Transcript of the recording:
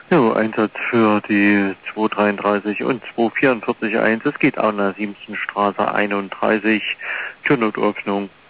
Ja, Einsatz für die 233 und 244 1. Es geht auch nach Siemsenstraße 31 zur Notöffnung.